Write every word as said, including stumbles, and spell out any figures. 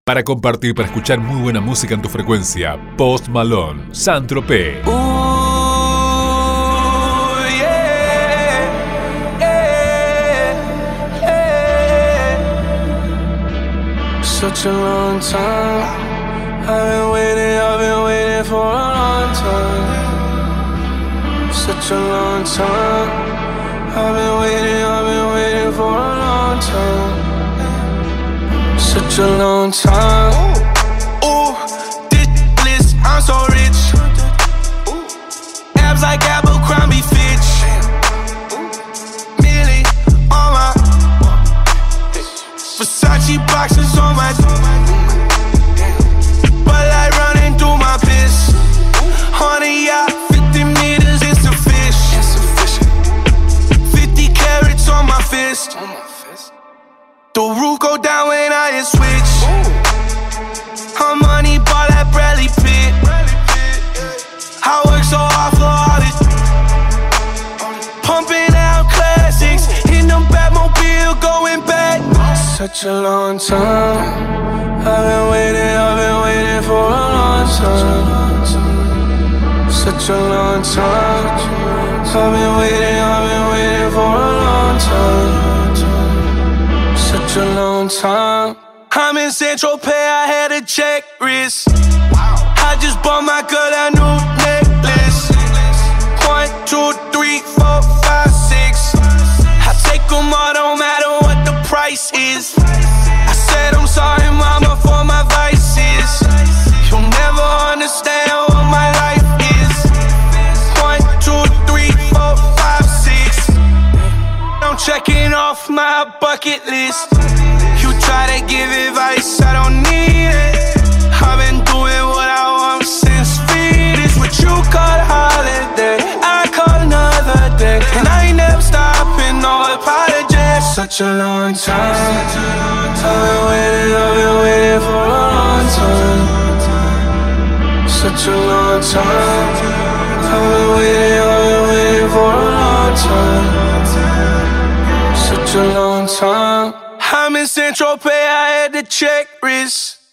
Para compartir, para escuchar muy buena música en tu frecuencia. Post Malone, Saint-Tropez. Ooh, yeah, yeah, yeah. Such a long time. I've been waiting, I've been waiting for a long time. Such a long time. I've been waiting, I've been waiting for a long time. Such a long time. Ooh, ooh, this bliss, I'm so rich. Abs like Abercrombie Fitch. Millie on my Versace boxes on my. But like running through my piss. Honey, yacht, fifty meters, it's a fish. Fifty carats on my fist. The roof go down when I hit switch. I'm money ball like Bradley Pitt. I work so hard for all it. Pumping out classics in the Batmobile going back. Such a long time. I've been waiting, I've been waiting for a long time. Such a long time. I've been waiting, I've been waiting for a long time. Such a long time. I'm in Saint-Tropez, I had a check wrist. I just bought my girl a new necklace. One, two, three, four, five, six. I take them all, don't matter what the price is. I said I'm sorry, mama, for my vices. You'll never understand what my life is. One, two, three, four, five, six. I'm checking off my bucket list. You try to give advice, I don't need it. I've been doing what I want since feed. It's what you call a holiday, I call another day. And I ain't never stopping, no apologies. Such a long time. I've been waiting, I've been waiting for a long time. Such a long time. I've been waiting, I've been waiting for a long time. Such a long time. I'm in Saint-Tropez, I had to check wrist.